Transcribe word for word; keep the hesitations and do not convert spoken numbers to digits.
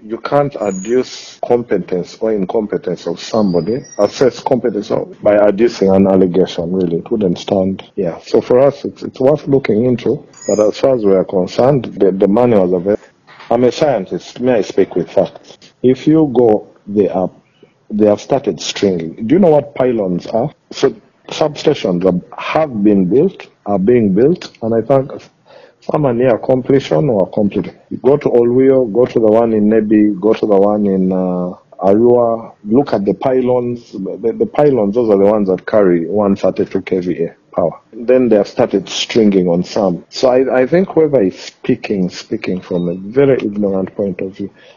you can't adduce competence or incompetence of somebody, assess competence of, by adducing an allegation, really. It wouldn't stand. Yeah. So for us, it's, it's worth looking into. But as far as we are concerned, the, the money was available. I'm a scientist. May I speak with facts? If you go, they are, they have started stringing. Do you know what pylons are? So substations have been built, are being built, and I think some are near completion or completed. You go to Olweo, go to the one in Nebi, go to the one in uh, Arua, look at the pylons. The, the pylons, those are the ones that carry one hundred thirty-two k V A power. Then they have started stringing on some. So I, I think whoever is speaking, speaking from a very ignorant point of view.